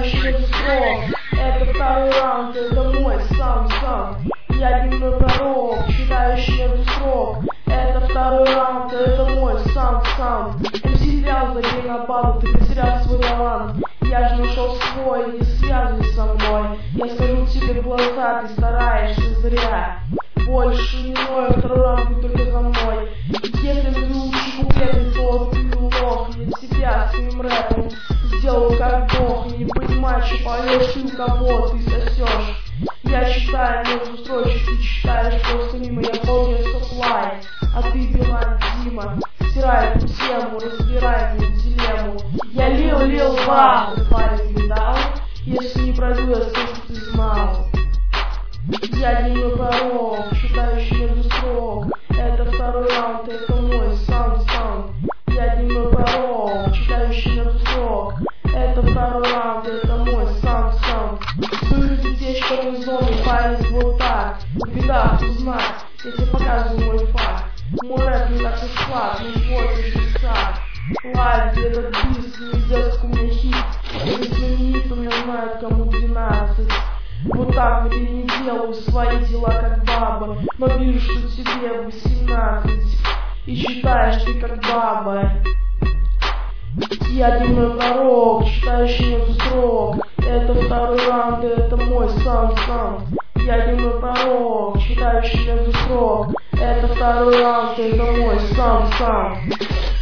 читающий между строк. Это второй раунд, это мой сам. Я дневной пророк, читающий между строк. Это второй раунд, это мой сам. МС зря забей на батл, ты потерял свой талант. Я же нашел свой, не связывай со мной. Я скажу тебе в глаза, ты стараешься зря. Больше не ною, второй раунд только за мной. Если выучишь куплеты, то ты лох. Я тебя своим рэпом сделал как бог. Не понимаю, что поешь ты, у кого ты сосешь. Я читаю между строчек, ты читаешь просто мимо. Я полный соплай, а ты Билан Дима. Стирай эту тему, разбирай мою дилемму. Я лил вам, парень видал. Если не пройду, я скажу, ты знал. Я дневной пророк, читающий между строк. Это второй раунд, это мой сам. Я дневной пророк, читающий между строк. Это второй раунд, это мой сам. Выходит здесь черной зоны, парень вот так. В бедах узнать, я тебе показываю мой факт. Мой рэп не так и слаб, не больше часа. Лайв, где этот бис не идет, как у меня хит. Если знаменит, то меня знают, кому 12. Вот так вот я не делаю свои дела как баба. Но вижу, что тебе 18. И считаешь ты как баба. Я дневной пророк, читающий между строк. Это второй раунд, это мой сам. Я дневной пророк, читающий между строк. Это второй раунд, это мой сам.